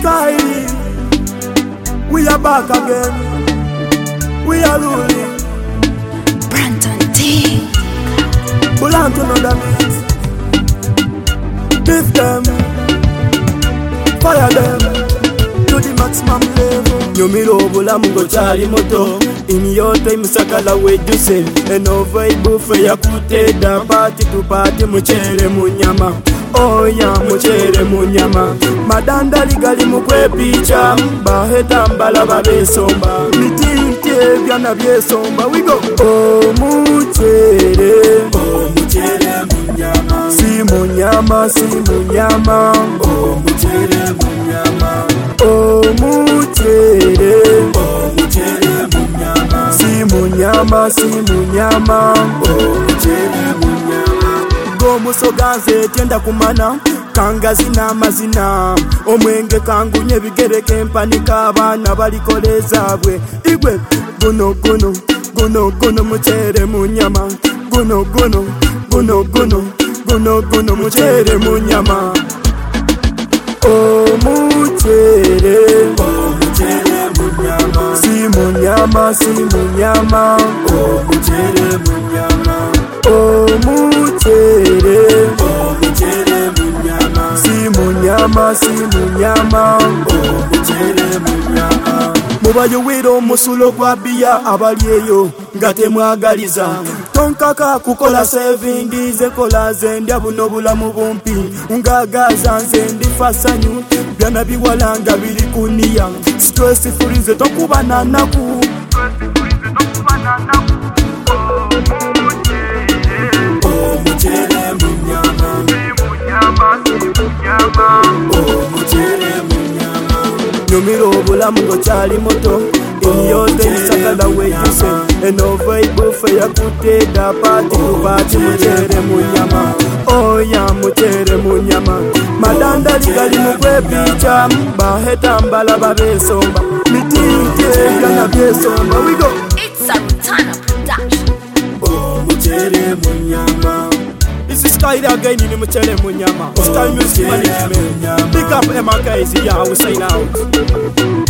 Sky, we are back again. We are ruling. Brandon D. Belong to another mix. Beat them, fire them to the maximum level. Nyumiro bulamu ngo chali moto. In your time sakala wejuse. Enova ibufe ya kuteda. Party to party muchere munyama. Oya muchere munyama. Madanda ligali mukwe picha. Baheta mbala babesomba. Mitinte byana byesomba. We go. Oh muchere. Oh muchere munyama. Si munyama, si munyama. Oh muchere munyama. Oh muchere. Oh muchere munyama. Si munyama, si munyama. Oh muchere munyama. Go musoganze tenda kumana. Kanga zina mazina. Omwenge kangunye bigereke mpanika abana balikoleza bwe. Igwe guno guno. Guno guno muchere munyama. Guno guno. Guno guno. Guno guno muchere munyama. Oh muchere. Oh muchere munyama. Si munyama, si munyama. Oh muchere munyama. Oh muchere. Oh muchere munyama. Si munyama, si munyama. Oh muchere munyama. Mubayo wiro musulo kwa bia abalieyo ngate mwagaliza. Tonkaka kukola saving ze kola zendya buno bulamu bumpi. Ungagaza nzendi fasanyu byana biwalanga bili kunia. Stress free ze tokubana naku. Oh muchere munyama. Oh muchere munyama. Nyumiro bulamu ngo chali moto. Yote isakala wejuse. Enova ibufe ya kuteda. Party kubati muchere munyama. Oya muchere munyama. Madanda ligali mukwe picha. Baheta mbala babesomba. Mitinte byana byesomba. We go. It's a Rutana production. Oh muchere munyama. This is Sky again in muchere munyama. Sky Music Management. Pick up MRKZ, yeah, we sign out.